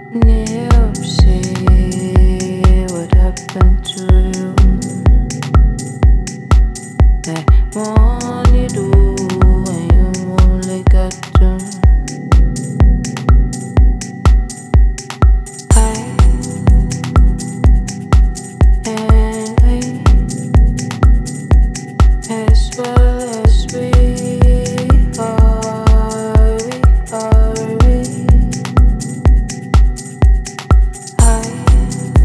You see what happened to you. That one you do when you only got to hide and wait as well as we are, we hide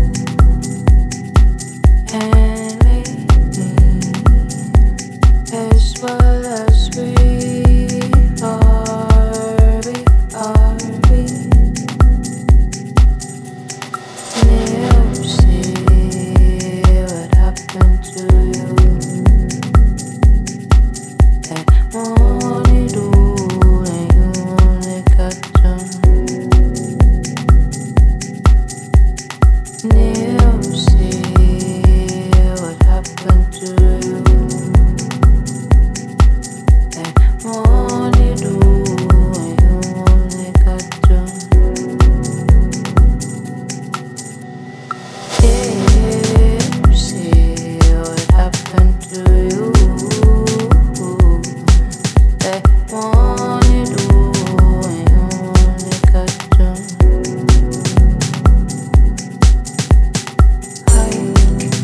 and wait as well as we never see what happened to you. That one you do and you only got to never see what happened to you. That one you do and you only got to. You see what happened to you. That one you do and you only got to hide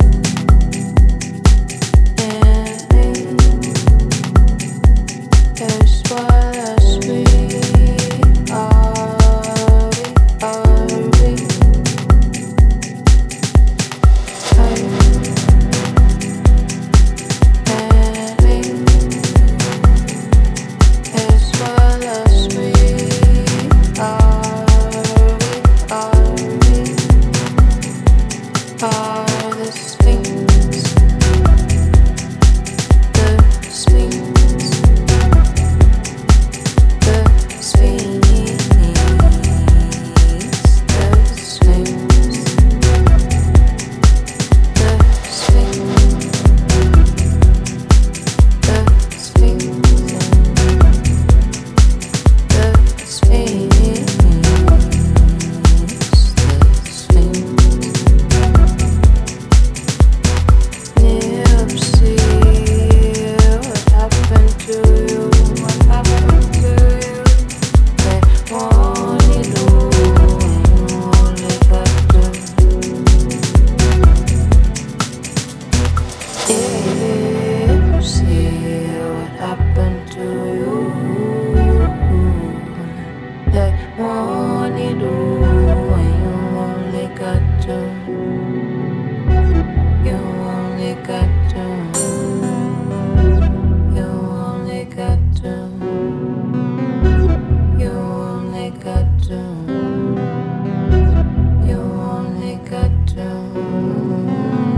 and wait as well as we hide and wait as well as we are the Sphinx, the Sphinx, the Sphinx, the Sphinx, the Sphinx, the Sphinx, the Sphinx. Never see what happened to you. What happened to you? That one you do and you only got to. Never see what happened to you. That one you do and you only got to. You only got to. You only got to. You only got to. You only got to.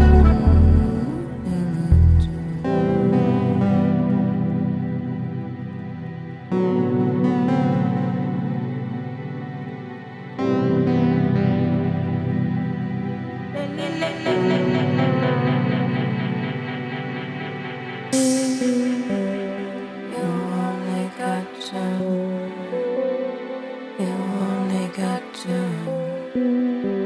You only got to. You only got to.